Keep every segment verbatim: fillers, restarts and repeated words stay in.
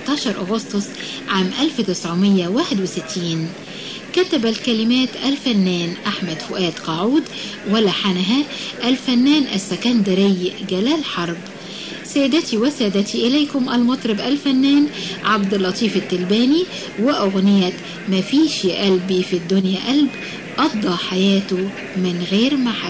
سبعتاشر أغسطس عام ألف وتسعمائة وواحد وستين. كتب الكلمات الفنان أحمد فؤاد قاعود، ولحنها الفنان السكندري جلال حرب. سيدتي وسادتي، إليكم المطرب الفنان عبد اللطيف التلباني وأغنية ما فيش يا قلبي في الدنيا قلب قضى حياته من غير محب.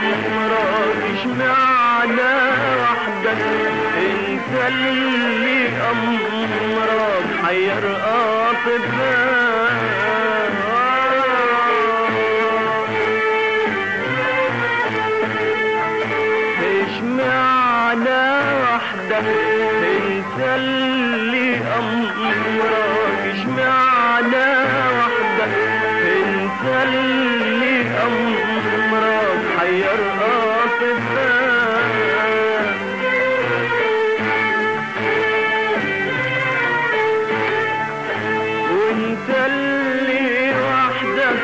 أمرك اشمعنى وحدك انت اللي أمرك حير أطباء اشمعنى وحدك انت اللي أمرك اشمعنى وحدك انت اللي أمرك حير أطباء وانت اللي وحدك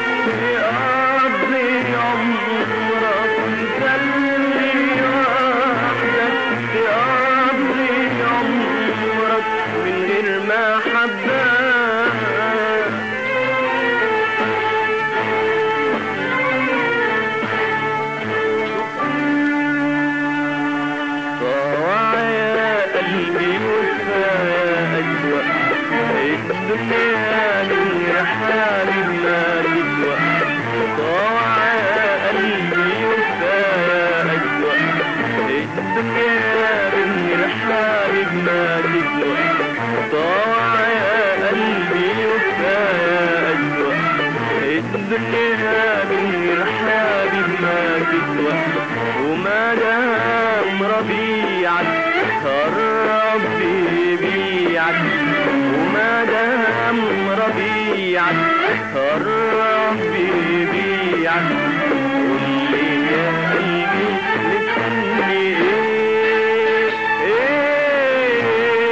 تقضي عمرك وانت اللي وحدك تقضي عمرك من غير ما حباك الدنيا من رحالي ما تسوى طاوع قلبي وفاء أجوى الدنيا من رحالي ما تسوى طاوع قلبي وفاء أجوى الدنيا من رحالي ما تسوى وما دام ربيعك قرب بيبيعك وما دام ربيعك قرب بيبيعك قولي يا قلبي مستني ايه ايه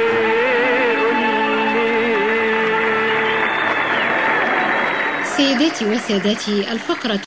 قولي. سيداتي وسادتي، الفقرة